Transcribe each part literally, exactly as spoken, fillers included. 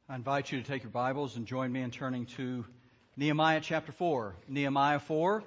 I invite you to take your Bibles and join me in turning to Nehemiah chapter four. Nehemiah four.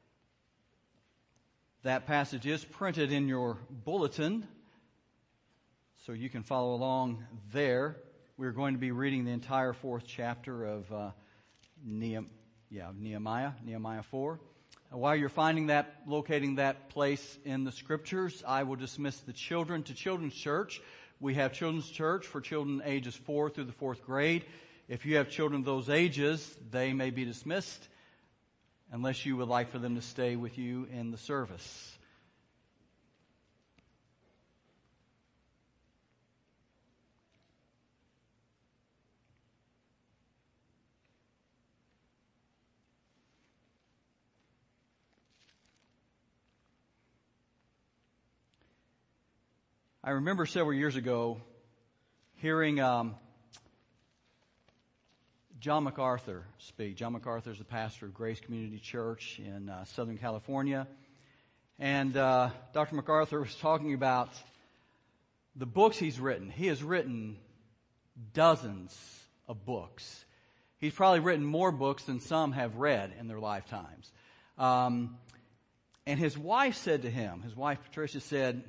That passage is printed in your bulletin, so you can follow along there. We're going to be reading the entire fourth chapter of uh, Nehem- yeah, Nehemiah, Nehemiah four. Uh, while you're finding that, locating that place in the Scriptures, I will dismiss the children to Children's Church. We have Children's Church for children ages four through the fourth grade. If you have children of those ages, they may be dismissed unless you would like for them to stay with you in the service. I remember several years ago hearing um, John MacArthur speak. John MacArthur is the pastor of Grace Community Church in uh, Southern California. And uh, Doctor MacArthur was talking about the books he's written. He has written dozens of books. He's probably written more books than some have read in their lifetimes. Um, and his wife said to him, his wife Patricia said,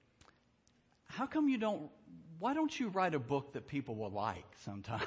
how come you don't, why don't you write a book that people will like sometime?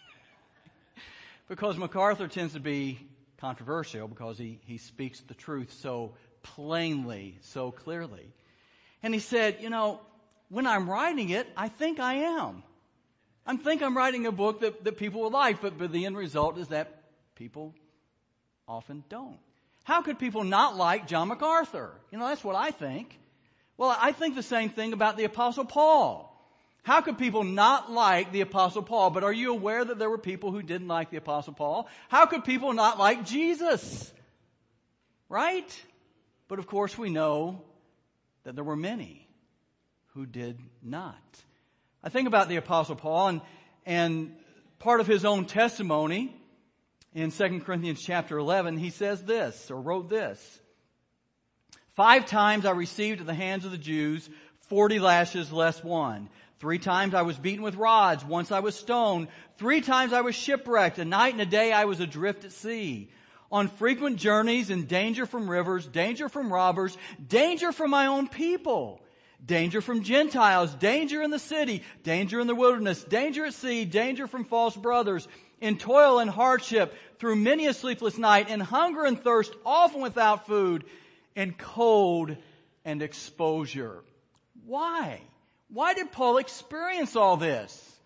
Because MacArthur tends to be controversial because he, he speaks the truth so plainly, so clearly. And he said, you know, when I'm writing it, I think I am. I think I'm writing a book that, that people will like, but, but the end result is that people often don't. How could people not like John MacArthur? You know, that's what I think. Well, I think the same thing about the Apostle Paul. How could people not like the Apostle Paul? But are you aware that there were people who didn't like the Apostle Paul? How could people not like Jesus? Right? But of course we know that there were many who did not. I think about the Apostle Paul and, and part of his own testimony in Second Corinthians chapter eleven, he says this, or wrote this. Five times I received at the hands of the Jews forty lashes less one. Three times I was beaten with rods. Once I was stoned. Three times I was shipwrecked. A night and a day I was adrift at sea. On frequent journeys in danger from rivers, danger from robbers, danger from my own people, danger from Gentiles, danger in the city, danger in the wilderness, danger at sea, danger from false brothers, in toil and hardship, through many a sleepless night, in hunger and thirst, often without food, and cold and exposure. Why? Why did Paul experience all this?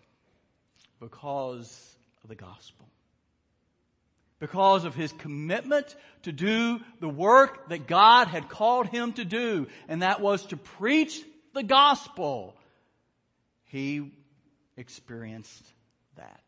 Because of the gospel. Because of his commitment to do the work that God had called him to do, and that was to preach the gospel. He experienced that.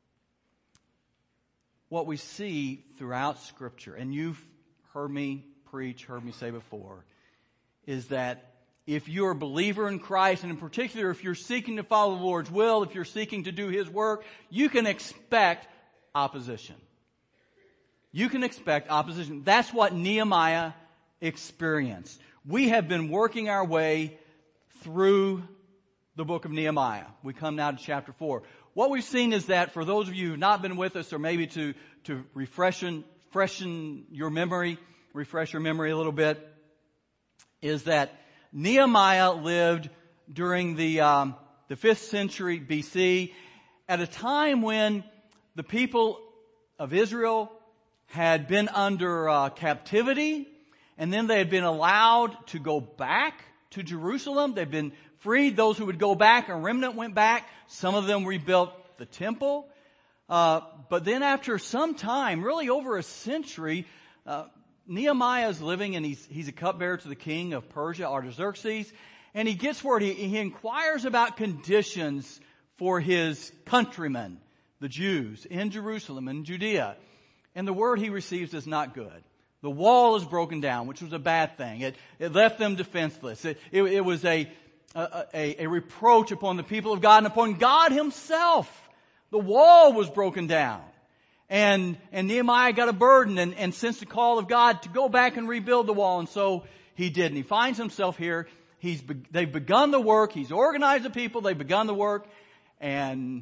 What we see throughout Scripture, and you've heard me preach, heard me say before, is that if you're a believer in Christ, and in particular if you're seeking to follow the Lord's will, if you're seeking to do His work, you can expect opposition. You can expect opposition. That's what Nehemiah experienced. We have been working our way through the book of Nehemiah. We come now to chapter four. What we've seen is that for those of you who have not been with us, or maybe to, to refreshen, freshen your memory, refresh your memory a little bit, is that Nehemiah lived during the um, the fifth century B C, at a time when the people of Israel had been under uh, captivity, and then they had been allowed to go back to Jerusalem. They'd been freed. Those who would go back, a remnant went back. Some of them rebuilt the temple. Uh, but then after some time, really over a century, uh, Nehemiah is living, and he's, he's a cupbearer to the king of Persia, Artaxerxes, and he gets word, he, he inquires about conditions for his countrymen, the Jews, in Jerusalem and Judea. And the word he receives is not good. The wall is broken down, which was a bad thing. It, it left them defenseless. It, it, it was a, a, a, a reproach upon the people of God and upon God Himself. The wall was broken down. And, and Nehemiah got a burden and, and sensed the call of God to go back and rebuild the wall. And so he did. And he finds himself here. He's, they've begun the work. He's organized the people. They've begun the work. And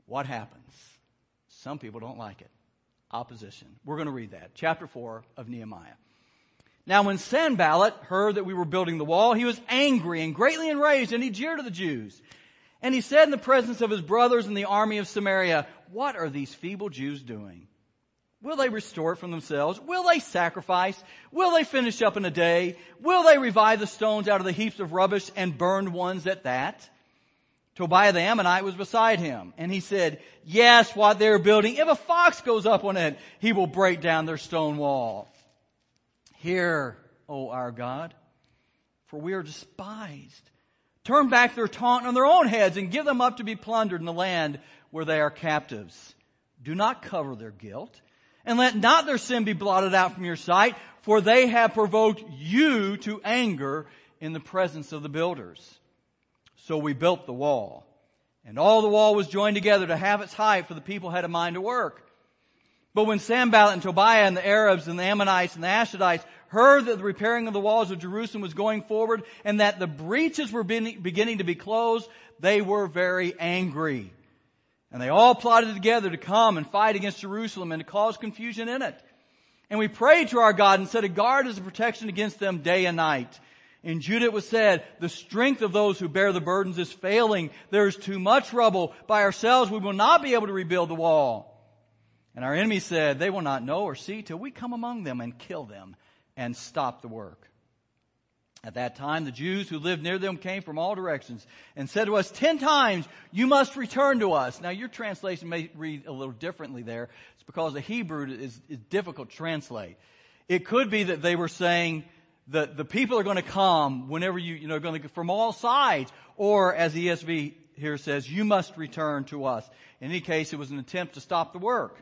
what happens? Some people don't like it. Opposition. We're going to read that. Chapter four of Nehemiah. Now when Sanballat heard that we were building the wall, he was angry and greatly enraged, and he jeered at the Jews. And he said in the presence of his brothers in the army of Samaria, what are these feeble Jews doing? Will they restore it from themselves? Will they sacrifice? Will they finish up in a day? Will they revive the stones out of the heaps of rubbish and burned ones at that? Tobiah the Ammonite was beside him, and he said, yes, what they're building, if a fox goes up on it, he will break down their stone wall. Hear, O our God, for we are despised. Turn back their taunt on their own heads and give them up to be plundered in the land where they are captives. Do not cover their guilt, and let not their sin be blotted out from your sight, for they have provoked you to anger in the presence of the builders. So we built the wall, and all the wall was joined together to have its height, for the people had a mind to work. But when Sanballat and Tobiah and the Arabs and the Ammonites and the Ashdodites heard that the repairing of the walls of Jerusalem was going forward and that the breaches were beginning to be closed, they were very angry. And they all plotted together to come and fight against Jerusalem and to cause confusion in it. And we prayed to our God and set a guard as a protection against them day and night. In Judah it was said, the strength of those who bear the burdens is failing. There is too much rubble. By ourselves we will not be able to rebuild the wall. And our enemies said, they will not know or see till we come among them and kill them and stop the work. At that time, the Jews who lived near them came from all directions and said to us, ten times, you must return to us. Now, your translation may read a little differently there. It's because the Hebrew is, is difficult to translate. It could be that they were saying that the people are going to come whenever you, you know, going to from all sides. Or, as the E S V here says, you must return to us. In any case, it was an attempt to stop the work.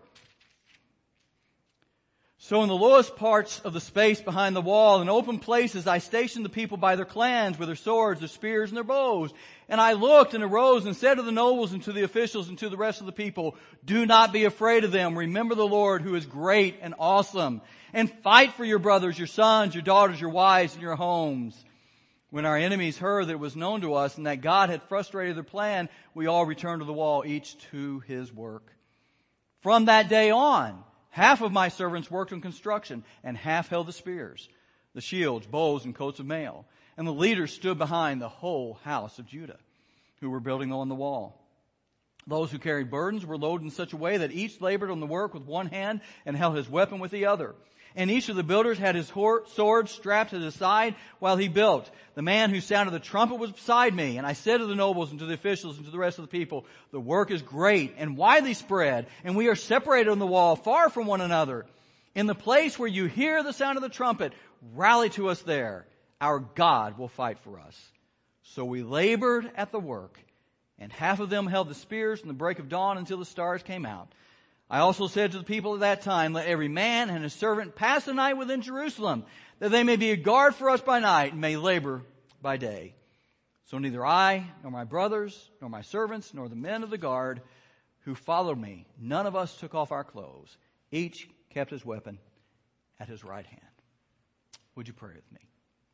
So in the lowest parts of the space behind the wall, in open places, I stationed the people by their clans with their swords, their spears, and their bows. And I looked and arose and said to the nobles and to the officials and to the rest of the people, do not be afraid of them. Remember the Lord who is great and awesome. And fight for your brothers, your sons, your daughters, your wives, and your homes. When our enemies heard that it was known to us and that God had frustrated their plan, we all returned to the wall, each to his work. From that day on, half of my servants worked on construction, and half held the spears, the shields, bows, and coats of mail. And the leaders stood behind the whole house of Judah, who were building on the wall. Those who carried burdens were loaded in such a way that each labored on the work with one hand and held his weapon with the other. And each of the builders had his sword strapped at his side while he built. The man who sounded the trumpet was beside me. And I said to the nobles and to the officials and to the rest of the people, the work is great and widely spread, and we are separated on the wall, far from one another. In the place where you hear the sound of the trumpet, rally to us there. Our God will fight for us. So we labored at the work, and half of them held the spears from the break of dawn until the stars came out. I also said to the people at that time, let every man and his servant pass the night within Jerusalem, that they may be a guard for us by night and may labor by day. So neither I, nor my brothers, nor my servants, nor the men of the guard who followed me, none of us took off our clothes. Each kept his weapon at his right hand. Would you pray with me?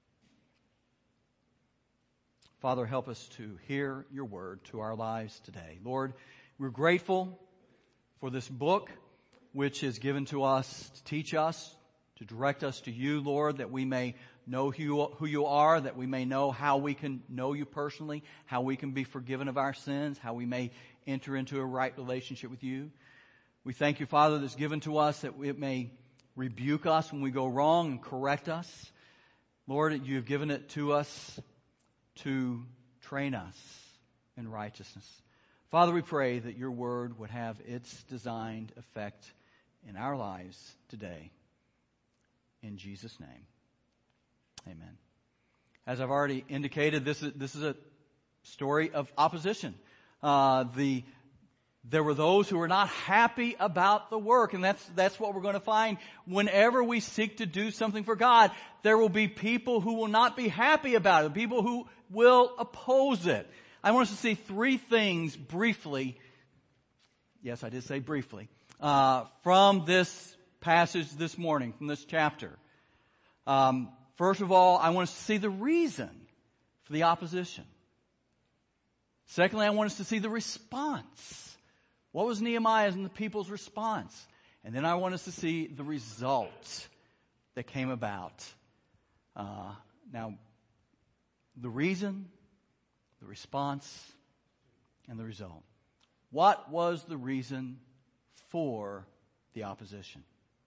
Father, help us to hear your word to our lives today. Lord, we're grateful for this book, which is given to us to teach us, to direct us to you, Lord, that we may know who you, who you are, that we may know how we can know you personally, how we can be forgiven of our sins, how we may enter into a right relationship with you. We thank you, Father, that's given to us that it may rebuke us when we go wrong and correct us. Lord, you have given it to us to train us in righteousness. Father, we pray that your word would have its designed effect in our lives today. In Jesus' name, amen. As I've already indicated, this is, this is a story of opposition. Uh, the, there were those who were not happy about the work, and that's, that's what we're going to find. Whenever we seek to do something for God, there will be people who will not be happy about it, people who will oppose it. I want us to see three things briefly, yes, I did say briefly, uh, from this passage this morning, from this chapter. Um, first of all, I want us to see the reason for the opposition. Secondly, I want us to see the response What was Nehemiah's and the people's response? And then I want us to see the results that came about. Uh, now, the reason, the response, and the result. What was the reason for the opposition?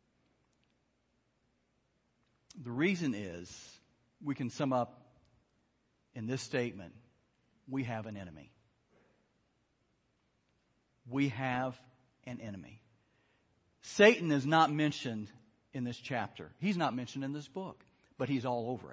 The reason is, we can sum up in this statement, we have an enemy. We have an enemy. Satan is not mentioned in this chapter. He's not mentioned in this book, but he's all over it.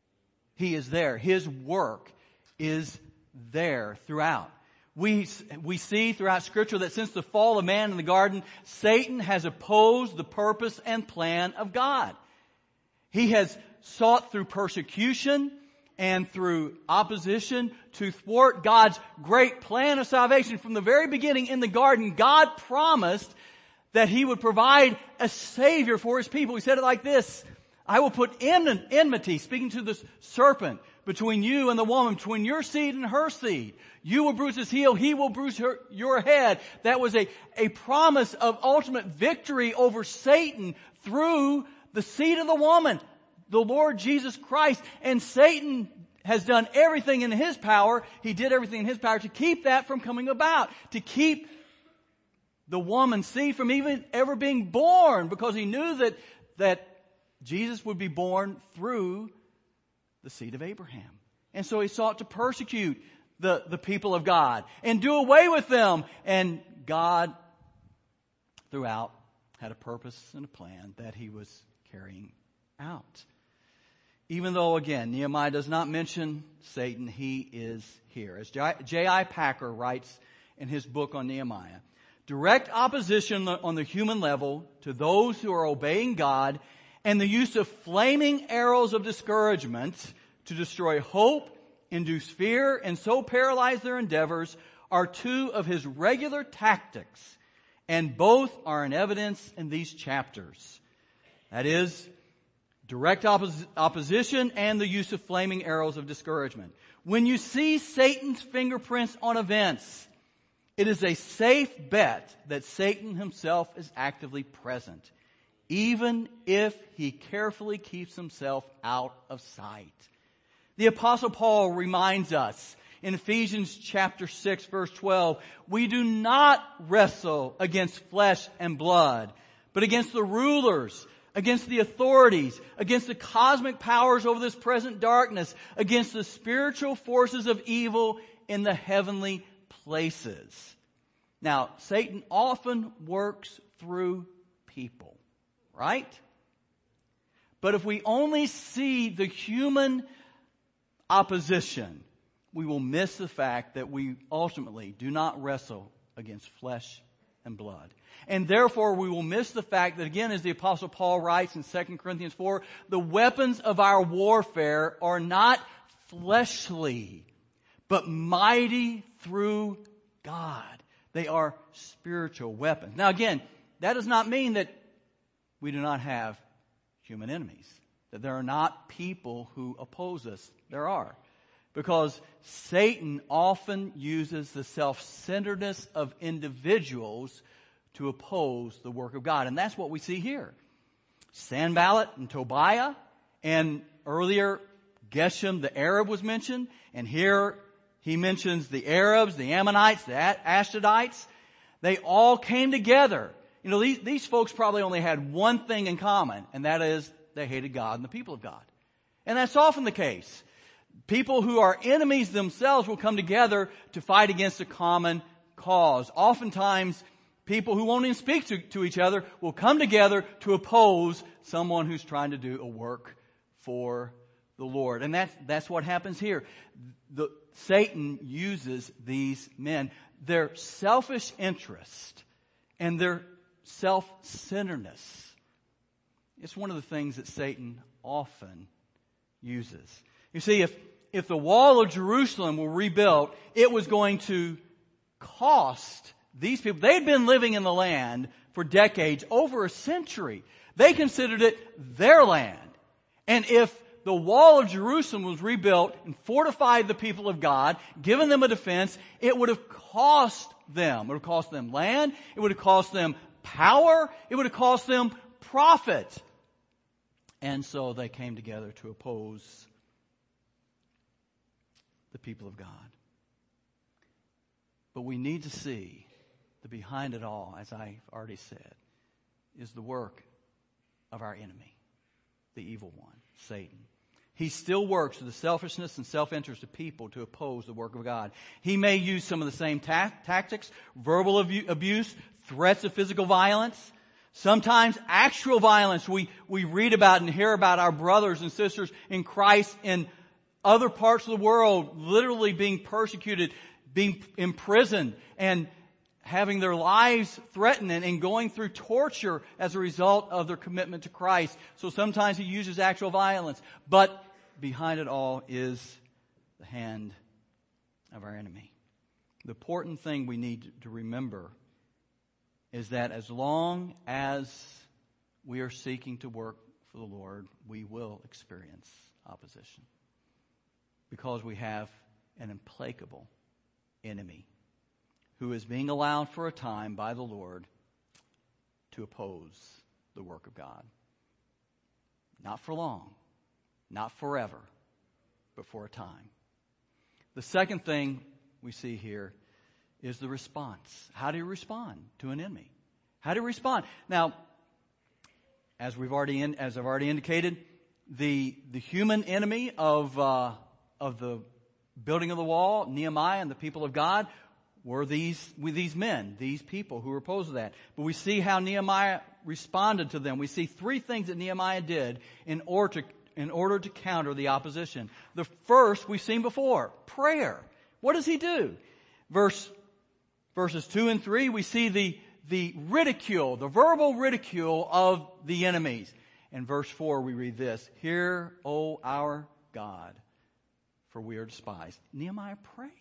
He is there. His work is there throughout. We, we see throughout Scripture that since the fall of man in the garden, Satan has opposed the purpose and plan of God. He has sought through persecution and through opposition to thwart God's great plan of salvation. From the very beginning in the garden, God promised that He would provide a Savior for His people. He said it like this, I will put enmity, speaking to the serpent, between you and the woman, between your seed and her seed. You will bruise his heel, he will bruise her, your head. That was a, a promise of ultimate victory over Satan through the seed of the woman, the Lord Jesus Christ. And Satan has done everything in his power. He did everything in his power to keep that from coming about, to keep the woman's seed from even ever being born, because he knew that, that Jesus would be born through the seed of Abraham. And so he sought to persecute the, the people of God and do away with them. And God, throughout, had a purpose and a plan that He was carrying out. Even though, again, Nehemiah does not mention Satan, he is here. As J I Packer writes in his book on Nehemiah, direct opposition on the human level to those who are obeying God and the use of flaming arrows of discouragement to destroy hope, induce fear, and so paralyze their endeavors are two of his regular tactics, and both are in evidence in these chapters. That is, direct oppos- opposition and the use of flaming arrows of discouragement. When you see Satan's fingerprints on events, it is a safe bet that Satan himself is actively present, even if he carefully keeps himself out of sight. The Apostle Paul reminds us in Ephesians chapter six, verse twelve, we do not wrestle against flesh and blood, but against the rulers, against the authorities, against the cosmic powers over this present darkness, against the spiritual forces of evil in the heavenly places. Now, Satan often works through people, right? But if we only see the human opposition, we will miss the fact that we ultimately do not wrestle against flesh and blood. And therefore we will miss the fact that, again, as the Apostle Paul writes in Second Corinthians four, the weapons of our warfare are not fleshly, but mighty through God. They are spiritual weapons. Now again, that does not mean that we do not have human enemies, that there are not people who oppose us. There are. Because Satan often uses the self-centeredness of individuals to oppose the work of God. And that's what we see here. Sanballat and Tobiah, and earlier Geshem the Arab was mentioned, and here he mentions the Arabs, the Ammonites, the Ashdodites. They all came together. You know, these, these folks probably only had one thing in common, and that is they hated God and the people of God. And that's often the case. People who are enemies themselves will come together to fight against a common cause. Oftentimes, people who won't even speak to, to each other will come together to oppose someone who's trying to do a work for the Lord. And that's, that's what happens here. The, Satan uses these men. Their selfish interest and their self-centeredness. It's one of the things that Satan often uses. You see, if, if the wall of Jerusalem were rebuilt, it was going to cost these people. They'd been living in the land for decades, over a century. They considered it their land. And if the wall of Jerusalem was rebuilt and fortified the people of God, given them a defense, it would have cost them. It would have cost them land. It would have cost them power. It would have cost them profit. And so they came together to oppose the people of God. But we need to see that behind it all, as I've already said, is the work of our enemy, the evil one, Satan. He still works with the selfishness and self-interest of people to oppose the work of God. He may use some of the same ta- tactics, verbal abu- abuse, threats of physical violence, sometimes actual violence. We, we read about and hear about our brothers and sisters in Christ in other parts of the world literally being persecuted, being imprisoned, and having their lives threatened and, and going through torture as a result of their commitment to Christ. So sometimes he uses actual violence. But behind it all is the hand of our enemy. The important thing we need to remember is that as long as we are seeking to work for the Lord, we will experience opposition. Because we have an implacable enemy who is being allowed for a time by the Lord to oppose the work of God. Not for long, not forever, but for a time. The second thing we see here is the response. How do you respond to an enemy? How do you respond? Now, as we've already in, as I've already indicated, the the human enemy of uh, of the building of the wall, Nehemiah and the people of God, were these with these men, these people who were opposed to that. But we see how Nehemiah responded to them. We see three things that Nehemiah did in order to in order to counter the opposition. The first we've seen before, prayer. What does he do? Verse verses two and three, we see the the ridicule, the verbal ridicule of the enemies. In verse four, we read this: "Hear, O our God, for we are despised." Nehemiah prays.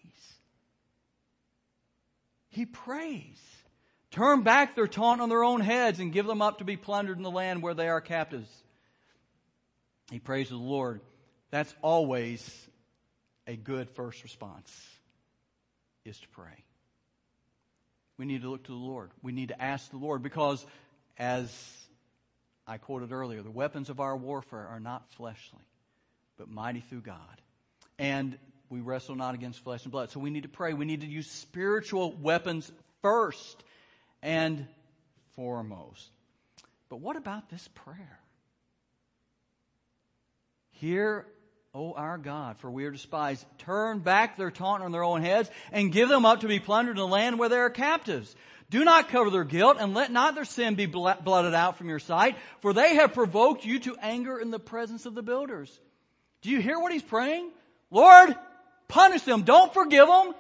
He prays. Turn back their taunt on their own heads and give them up to be plundered in the land where they are captives. He prays to the Lord. That's always a good first response, is to pray. We need to look to the Lord. We need to ask the Lord because, as I quoted earlier, the weapons of our warfare are not fleshly, but mighty through God. And we wrestle not against flesh and blood. So we need to pray. We need to use spiritual weapons first and foremost. But what about this prayer? Hear, O our God, for we are despised. Turn back their taunt on their own heads and give them up to be plundered in the land where they are captives. Do not cover their guilt and let not their sin be blotted out from your sight, for they have provoked you to anger in the presence of the builders. Do you hear what he's praying? Lord, punish them. Don't forgive them.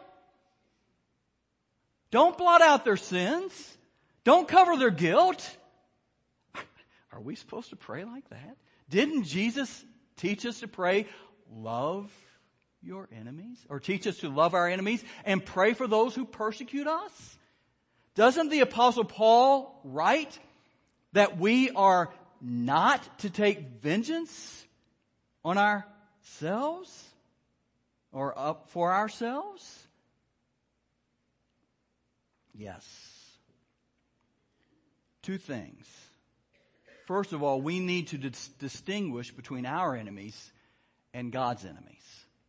Don't blot out their sins. Don't cover their guilt. Are we supposed to pray like that? Didn't Jesus teach us to pray, love your enemies? Or teach us to love our enemies and pray for those who persecute us? Doesn't the Apostle Paul write that we are not to take vengeance on ourselves? Or up for ourselves? Yes. Two things. First of all, we need to dis- distinguish between our enemies and God's enemies.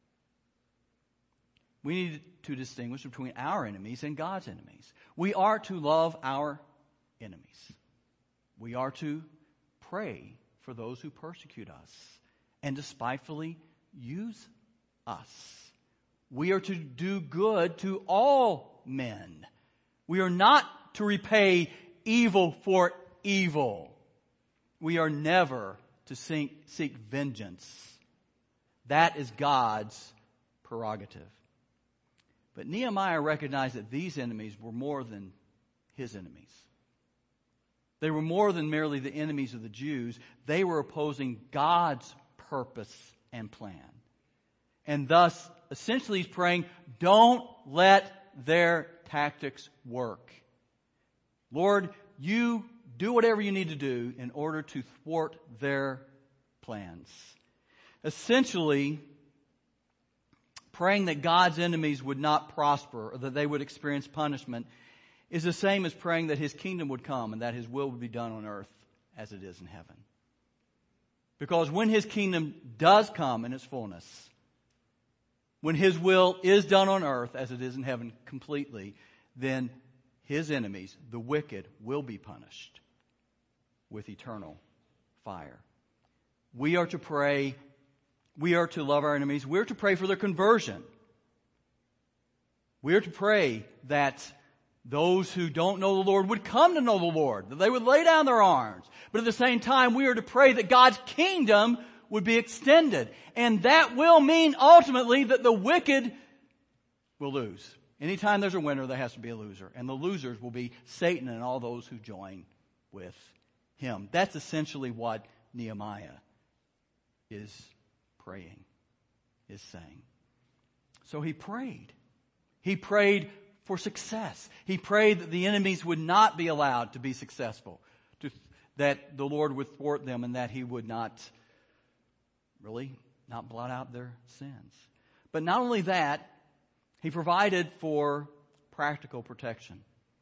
We need to distinguish between our enemies and God's enemies. We are to love our enemies. We are to pray for those who persecute us and despitefully use us. We are to do good to all men. We are not to repay evil for evil. We are never to seek, seek vengeance. That is God's prerogative. But Nehemiah recognized that these enemies were more than his enemies. They were more than merely the enemies of the Jews. They were opposing God's purpose and plan. And thus, essentially he's praying, don't let their tactics work. Lord, you do whatever you need to do in order to thwart their plans. Essentially, praying that God's enemies would not prosper or that they would experience punishment is the same as praying that His kingdom would come and that His will would be done on earth as it is in heaven. Because when His kingdom does come in its fullness, when His will is done on earth as it is in heaven completely, then His enemies, the wicked, will be punished with eternal fire. We are to pray, we are to love our enemies, we are to pray for their conversion. We are to pray that those who don't know the Lord would come to know the Lord, that they would lay down their arms. But at the same time, we are to pray that God's kingdom would be extended. And that will mean ultimately that the wicked will lose. Anytime there's a winner, there has to be a loser. And the losers will be Satan and all those who join with him. That's essentially what Nehemiah is praying, is saying. So he prayed. He prayed for success. He prayed that the enemies would not be allowed to be successful, to, that the Lord would thwart them and that He would not, really, not blot out their sins. But not only that, He provided for practical protection.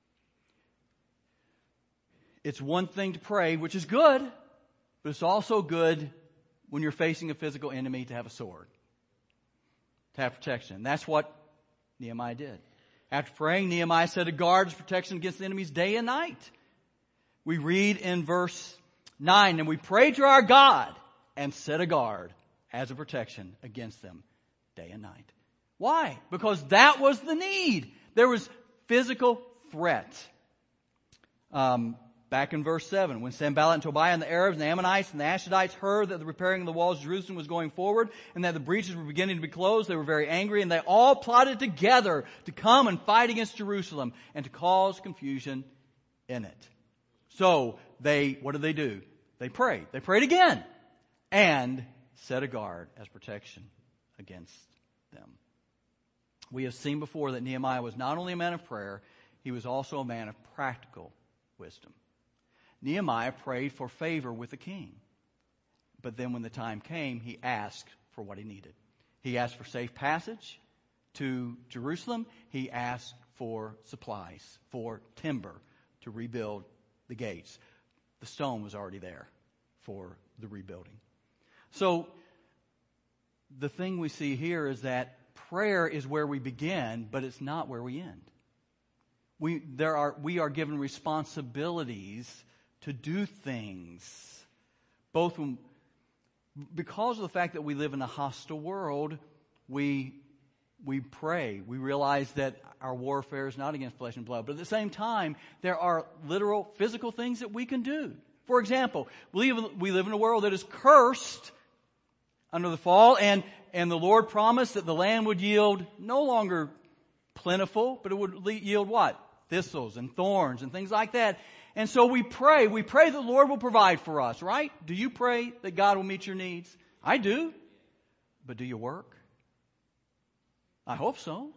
It's one thing to pray, which is good, but it's also good when you're facing a physical enemy to have a sword, to have protection. That's what Nehemiah did. After praying, Nehemiah set a guard as protection against the enemies day and night. We read in verse nine, and we prayed to our God and set a guard as a protection against them day and night. Why? Because that was the need. There was physical threat. Um, back in verse seven, when Sanballat and Tobiah and the Arabs and the Ammonites and the Ashdodites heard that the repairing of the walls of Jerusalem was going forward and that the breaches were beginning to be closed, they were very angry, and they all plotted together to come and fight against Jerusalem and to cause confusion in it. So they, what did they do? They prayed. They prayed again and set a guard as protection against them. We have seen before that Nehemiah was not only a man of prayer, he was also a man of practical wisdom. Nehemiah prayed for favor with the king. But then when the time came, he asked for what he needed. He asked for safe passage to Jerusalem. He asked for supplies, for timber to rebuild the gates. The stone was already there for the rebuilding. So the thing we see here is that prayer is where we begin, but it's not where we end. We, there are, we are given responsibilities to do things, both when, because of the fact that we live in a hostile world, we, we pray. We realize that our warfare is not against flesh and blood. But at the same time, there are literal physical things that we can do. For example, we live, we live in a world that is cursed under the fall, and, and the Lord promised that the land would yield no longer plentiful, but it would yield what? Thistles and thorns and things like that. And so we pray. We pray that the Lord will provide for us, right? Do you pray that God will meet your needs? I do. But do you work? I hope so.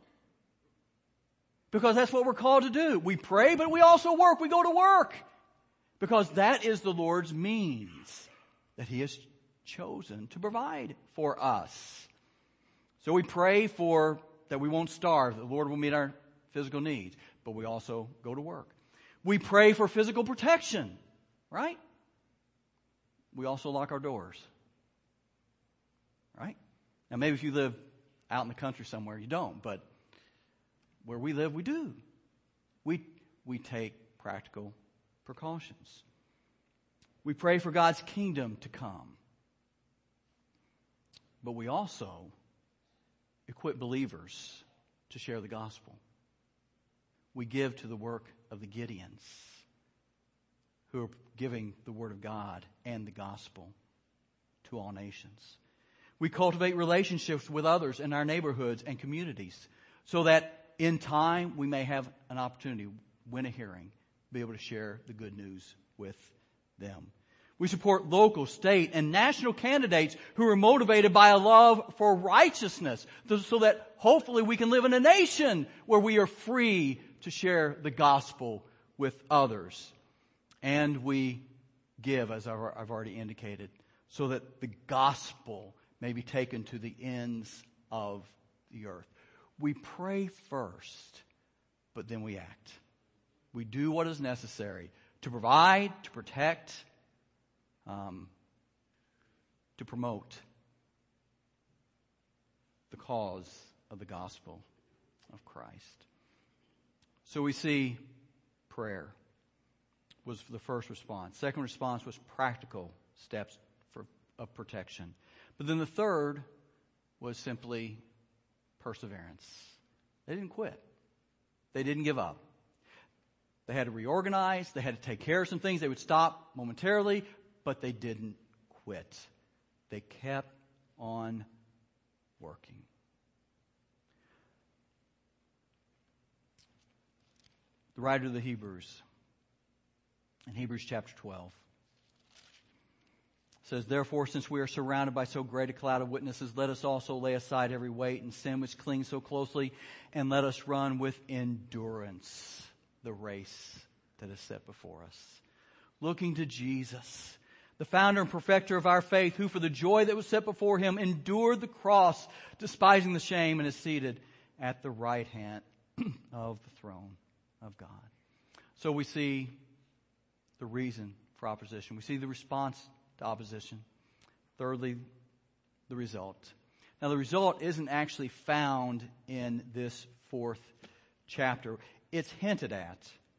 Because that's what we're called to do. We pray, but we also work. We go to work. Because that is the Lord's means that He has chosen to provide for us. So we pray for that we won't starve, that the Lord will meet our physical needs. But we also go to work. We pray for physical protection, right? We also lock our doors, right? Now maybe if you live out in the country somewhere, you don't, but where we live, we do. We, we take practical precautions. We pray for God's kingdom to come. But we also equip believers to share the gospel. We give to the work of the Gideons, who are giving the Word of God and the gospel to all nations. We cultivate relationships with others in our neighborhoods and communities so that in time we may have an opportunity, win a hearing, be able to share the good news with them. We support local, state, and national candidates who are motivated by a love for righteousness so that hopefully we can live in a nation where we are free to share the gospel with others. And we give, as I've already indicated, so that the gospel may be taken to the ends of the earth. We pray first, but then we act. We do what is necessary to provide, to protect, um, to promote the cause of the gospel of Christ. So we see prayer was the first response. Second response was practical steps for, of protection. But then the third was simply perseverance. They didn't quit. They didn't give up. They had to reorganize. They had to take care of some things. They would stop momentarily, but they didn't quit. They kept on working. The writer of the Hebrews, in Hebrews chapter twelve, says, "Therefore, since we are surrounded by so great a cloud of witnesses, let us also lay aside every weight and sin which clings so closely, and let us run with endurance the race that is set before us, looking to Jesus, the founder and perfecter of our faith, who for the joy that was set before him endured the cross, despising the shame, and is seated at the right hand of the throne of God." So we see the reason for opposition. We see the response to opposition. Thirdly, the result. Now, the result isn't actually found in this fourth chapter. It's hinted at.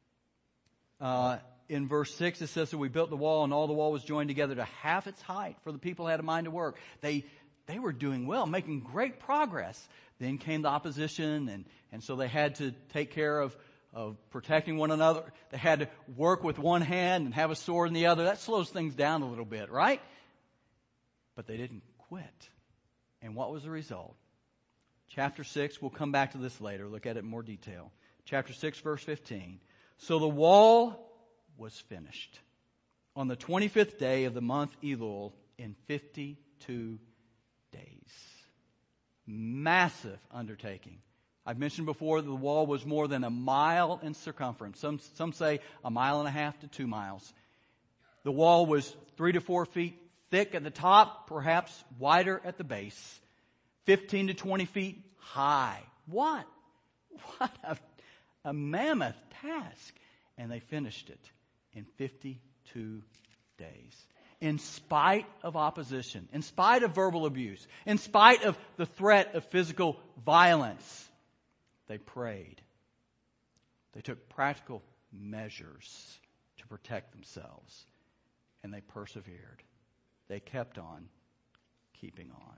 Uh, in verse six, it says that we built the wall, and all the wall was joined together to half its height, for the people had a mind to work. They they were doing well, making great progress. Then came the opposition, and, and so they had to take care of, of protecting one another. They had to work with one hand and have a sword in the other. That slows things down a little bit, right? But they didn't quit. And what was the result? Chapter six, we'll come back to this later, look at it in more detail. Chapter six, verse fifteen. "So the wall was finished on the twenty-fifth day of the month Elul in fifty-two days." Massive undertaking. I've mentioned before that the wall was more than a mile in circumference. Some, some say a mile and a half to two miles. The wall was three to four feet thick at the top, perhaps wider at the base, fifteen to twenty feet high. What? What a, a mammoth task. And they finished it in fifty-two days. In spite of opposition, in spite of verbal abuse, in spite of the threat of physical violence, they prayed. They took practical measures to protect themselves, and they persevered. They kept on keeping on.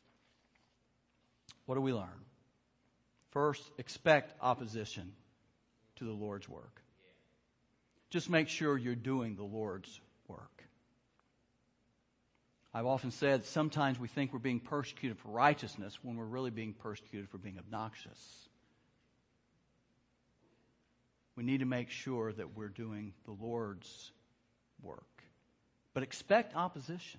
What do we learn? First, expect opposition to the Lord's work. Just make sure you're doing the Lord's work. I've often said sometimes we think we're being persecuted for righteousness when we're really being persecuted for being obnoxious. We need to make sure that we're doing the Lord's work. But expect opposition.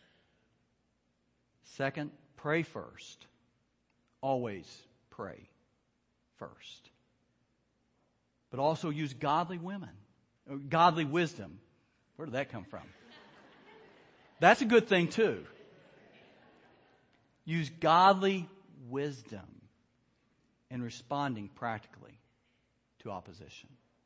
Second, pray first. Always pray first. But also use godly women, godly wisdom. Where did that come from? That's a good thing too. Use godly wisdom in responding practically to opposition.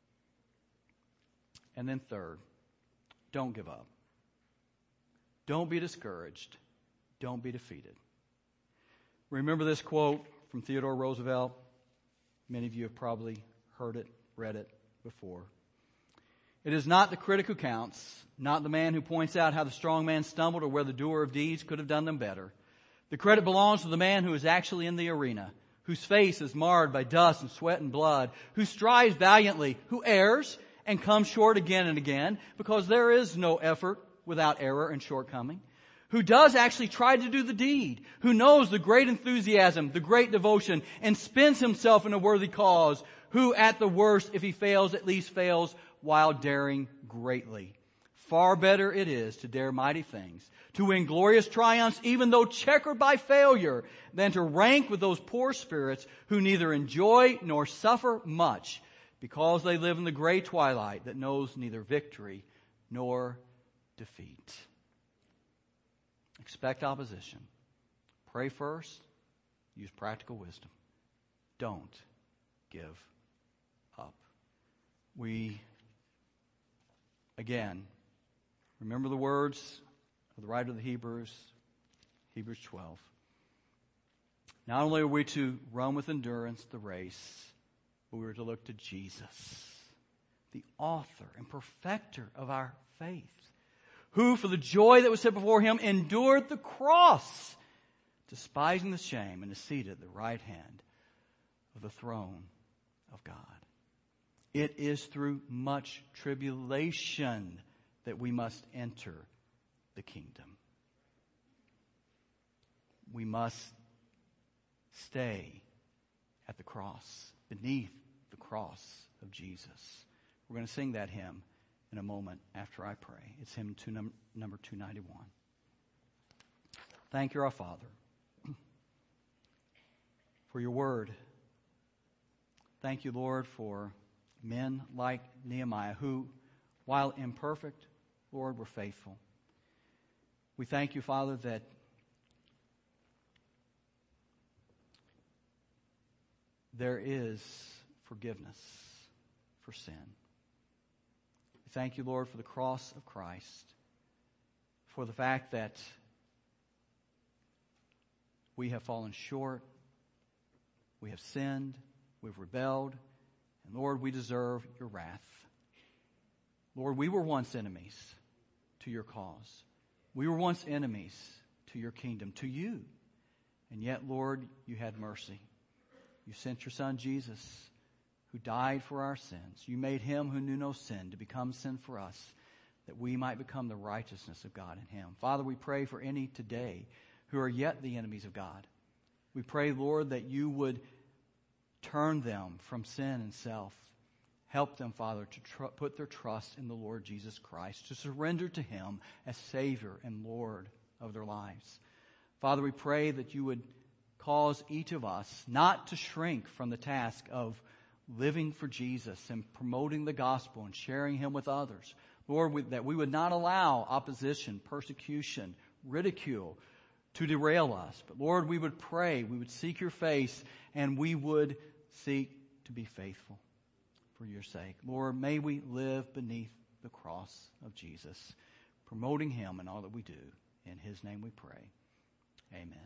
And then third, don't give up. Don't be discouraged. Don't be defeated. Remember this quote from Theodore Roosevelt? Many of you have probably heard it, read it before. "It is not the critic who counts, not the man who points out how the strong man stumbled or where the doer of deeds could have done them better. The credit belongs to the man who is actually in the arena, whose face is marred by dust and sweat and blood, who strives valiantly, who errs and comes short again and again, because there is no effort without error and shortcoming, who does actually try to do the deed, who knows the great enthusiasm, the great devotion, and spends himself in a worthy cause, who at the worst, if he fails, at least fails while daring greatly. Far better it is to dare mighty things, to win glorious triumphs, even though checkered by failure, than to rank with those poor spirits who neither enjoy nor suffer much, because they live in the gray twilight that knows neither victory nor defeat." Expect opposition. Pray first. use practical wisdom. Don't give up. We, again, remember the words of the writer of the Hebrews, Hebrews twelve. Not only are we to run with endurance the race, but we are to look to Jesus, the author and perfecter of our faith, who for the joy that was set before him endured the cross, despising the shame, and is seated at the right hand of the throne of God. It is through much tribulation that we must enter the kingdom. We must stay at the cross, beneath the cross of Jesus. We're going to sing that hymn in a moment after I pray. It's hymn two, num- number two ninety-one. Thank you, our Father, for your word. Thank you, Lord, for men like Nehemiah who, while imperfect, Lord, were faithful. We thank you, Father, that there is forgiveness for sin. We thank you, Lord, for the cross of Christ, for the fact that we have fallen short, we have sinned, we've rebelled, and Lord, we deserve your wrath. Lord, we were once enemies to your cause. We were once enemies to your kingdom, to you. And yet, Lord, you had mercy. You sent your Son, Jesus, who died for our sins. You made him who knew no sin to become sin for us, that we might become the righteousness of God in him. Father, we pray for any today who are yet the enemies of God. We pray, Lord, that you would turn them from sin and self. Help them, Father, to tr- put their trust in the Lord Jesus Christ, to surrender to him as Savior and Lord of their lives. Father, we pray that you would cause each of us not to shrink from the task of living for Jesus and promoting the gospel and sharing him with others. Lord, we, that we would not allow opposition, persecution, ridicule to derail us. But Lord, we would pray, we would seek your face, and we would seek to be faithful for your sake. Lord, may we live beneath the cross of Jesus, promoting him in all that we do. In his name we pray. Amen.